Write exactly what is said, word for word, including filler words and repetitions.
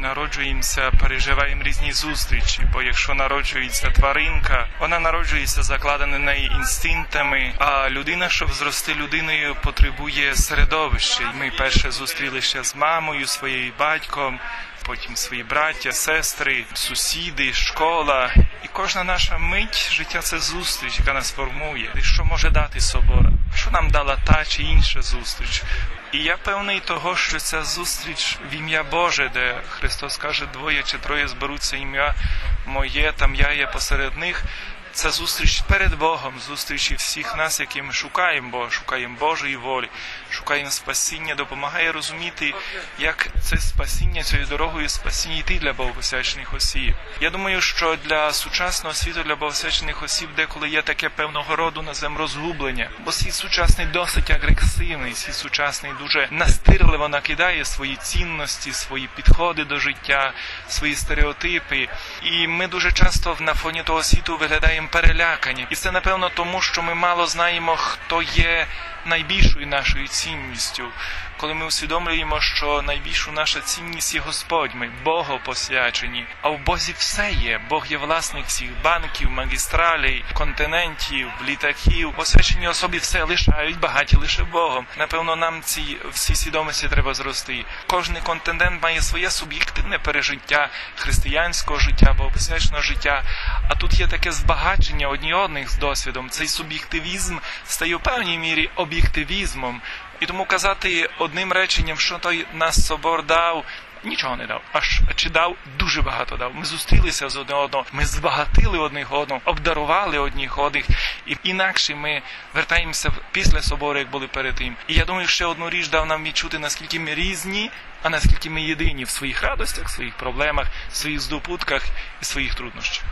народжуємося, переживаємо різні зустрічі, бо якщо народжується тваринка, вона народжується закладена неї інстинктами, а людина, щоб зрости людиною, потребує середовища. Ми перше зустрілися з мамою, своєю батьком, потім свої браття, сестри, сусіди, школа. І кожна наша мить життя – це зустріч, яка нас формує. І що може дати собор? Що нам дала та чи інша зустріч? І я певний того, що ця зустріч в ім'я Боже, де Христос каже, двоє чи троє зберуться ім'я моє, там я є посеред них. Це зустріч перед Богом, зустрічі всіх нас, які ми шукаємо Бога, шукаємо Божої волі, шукаємо спасіння, допомагає розуміти, як це спасіння, цією дорогою спасіння йти для богопосвячених осіб. Я думаю, що для сучасного світу, для богопосвячених осіб деколи є таке певного роду назем розгублення, бо світ сучасний досить агресивний, світ сучасний дуже настирливо накидає свої цінності, свої підходи до життя, свої стереотипи. І ми дуже часто на фоні того світу виглядаємо перелякані. І це, напевно, тому, що ми мало знаємо, хто є найбільшою нашою цінністю. Коли ми усвідомлюємо, що найбільшу наша цінність є Господь, ми Богопосвячені, а в Бозі все є. Бог є власник всіх банків, магістралей, континентів, літаків. Посвячені особі все лишають, багаті лише Богом. Напевно, нам ці всі свідомості треба зрости. Кожний континент має своє суб'єктивне пережиття християнського життя, богопосвяченого життя. А тут є таке збагачення одні одних з досвідом. Цей суб'єктивізм стає в певній мірі об'єктивізмом. І тому казати одним реченням, що той нас собор дав, нічого не дав. Аж чи дав, дуже багато дав. Ми зустрілися з одне одного, ми збагатили одних одного, обдарували одних одних. І інакше ми вертаємося після собору, як були перед тим. І я думаю, ще одну річ дав нам відчути, наскільки ми різні, а наскільки ми єдині в своїх радостях, в своїх проблемах, в своїх здобутках і своїх труднощах.